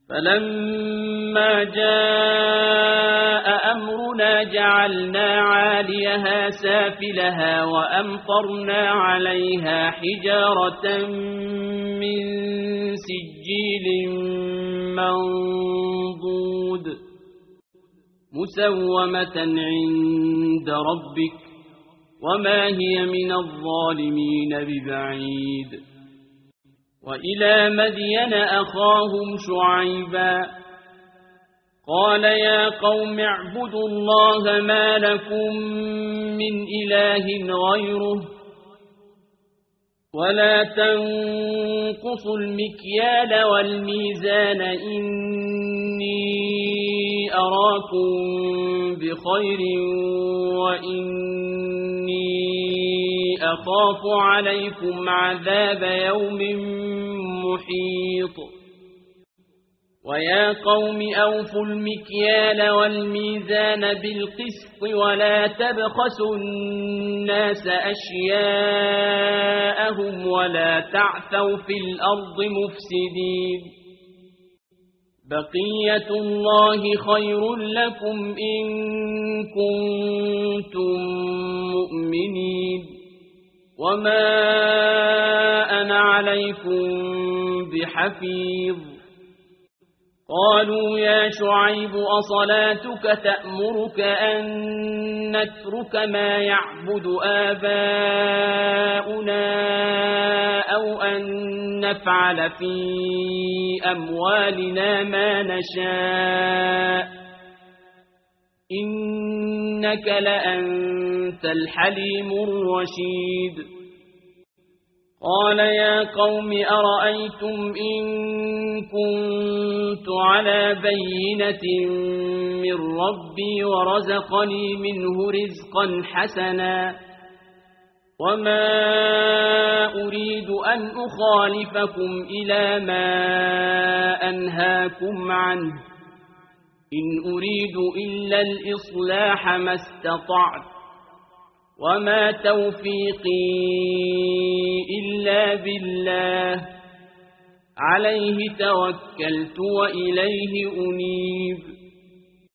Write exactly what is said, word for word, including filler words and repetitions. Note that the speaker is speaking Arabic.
فلما جاء أمرنا جعلنا عاليها سافلها وأمطرنا عليها حجارة من سجيل منضود مسومة عند ربك وما هي من الظالمين ببعيد. وإلى مدين أخاهم شعيبا قال يا قوم اعبدوا الله ما لكم من إله غيره ولا تنقصوا المكيال والميزان إني أراكم بخير وإني أخاف عليكم عذاب يوم محيط. ويا قوم أوفوا المكيال والميزان بالقسط ولا تبخسوا الناس أشياءهم ولا تعثوا في الأرض مفسدين. بقية الله خير لكم إن كنتم مؤمنين وما أنا عليكم بحفيظ. قالوا يا شعيب أصلاتك تأمرك أن نترك ما يعبد آباؤنا أو أن نفعل في أموالنا ما نشاء إنك لأنت الحليم الرشيد. قال يا قوم أرأيتم إن كنت على بينة من ربي ورزقني منه رزقا حسنا وما أريد أن أخالفكم إلى ما أنهاكم عنه إن أريد إلا الإصلاح ما استطعت وما توفيقي إلا بالله عليه توكلت وإليه أنيب.